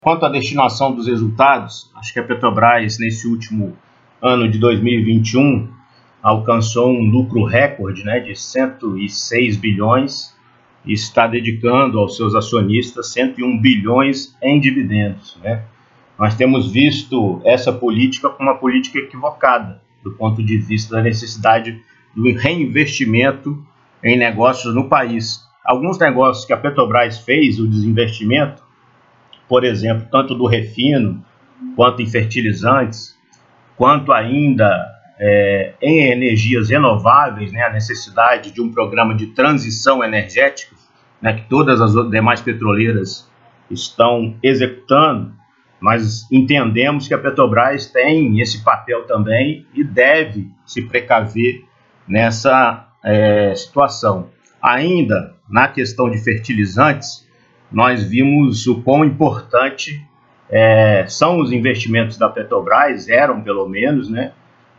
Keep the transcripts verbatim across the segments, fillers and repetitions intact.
Quanto à destinação dos resultados, acho que a Petrobras, nesse último ano de dois mil e vinte e um, alcançou um lucro recorde, né, de cento e seis bilhões e está dedicando aos seus acionistas cento e um bilhões em dividendos, né? Nós temos visto essa política como uma política equivocada, do ponto de vista da necessidade do reinvestimento em negócios no país. Alguns negócios que a Petrobras fez, o desinvestimento, por exemplo, tanto do refino, quanto em fertilizantes, quanto ainda é, em energias renováveis, né, a necessidade de um programa de transição energética, né, que todas as demais petroleiras estão executando. Nós entendemos que a Petrobras tem esse papel também e deve se precaver nessa é, situação. Ainda na questão de fertilizantes, nós vimos o quão importante é, são os investimentos da Petrobras, eram pelo menos, né,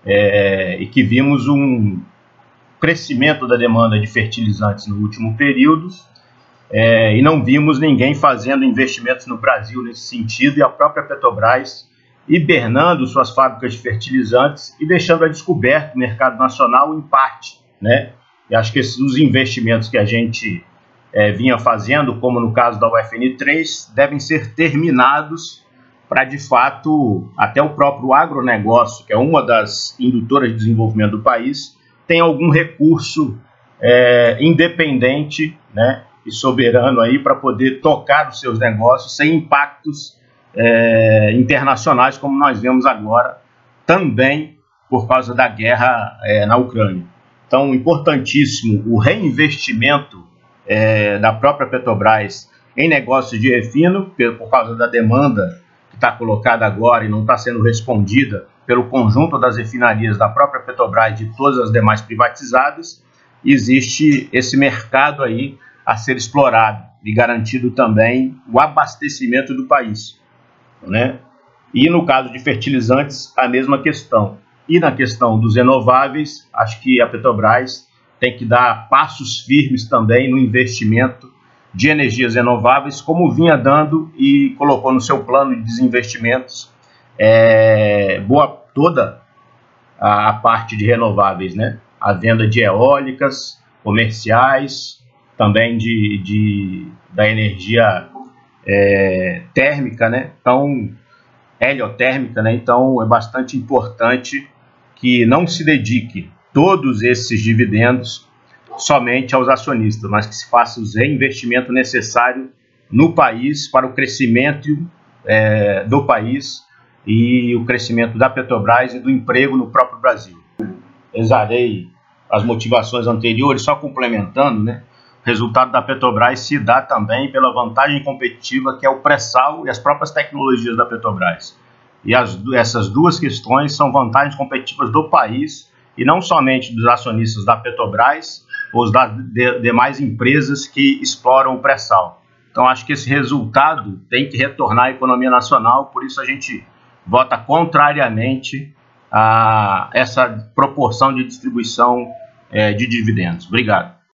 é, e que vimos um crescimento da demanda de fertilizantes no último período, é, e não vimos ninguém fazendo investimentos no Brasil nesse sentido, e a própria Petrobras hibernando suas fábricas de fertilizantes e deixando a descoberto o mercado nacional em parte, né? E acho que esses, os investimentos que a gente É, vinha fazendo, como no caso da U F N três, devem ser terminados para, de fato, até o próprio agronegócio, que é uma das indutoras de desenvolvimento do país, tem algum recurso é, independente, né, e soberano aí para poder tocar os seus negócios sem impactos é, internacionais, como nós vemos agora, também por causa da guerra é, na Ucrânia. Então, importantíssimo o reinvestimento É, da própria Petrobras em negócios de refino, por causa da demanda que está colocada agora e não está sendo respondida pelo conjunto das refinarias da própria Petrobras e de todas as demais privatizadas. Existe esse mercado aí a ser explorado e garantido também o abastecimento do país, né? E no caso de fertilizantes, a mesma questão. E na questão dos renováveis, acho que a Petrobras tem que dar passos firmes também no investimento de energias renováveis, como vinha dando e colocou no seu plano de desinvestimentos é, boa, toda a, a parte de renováveis, né? A venda de eólicas, comerciais, também de, de, da energia é, térmica, né? Então, heliotérmica, né? Então, é bastante importante que não se dedique todos esses dividendos somente aos acionistas, mas que se faça o reinvestimento necessário no país para o crescimento é, do país e o crescimento da Petrobras e do emprego no próprio Brasil. Exarei as motivações anteriores, só complementando, né? O resultado da Petrobras se dá também pela vantagem competitiva que é o pré-sal e as próprias tecnologias da Petrobras. E as, essas duas questões são vantagens competitivas do país, e não somente dos acionistas da Petrobras ou das de, demais empresas que exploram o pré-sal. Então, acho que esse resultado tem que retornar à economia nacional, por isso a gente vota contrariamente a essa proporção de distribuição é, de dividendos. Obrigado.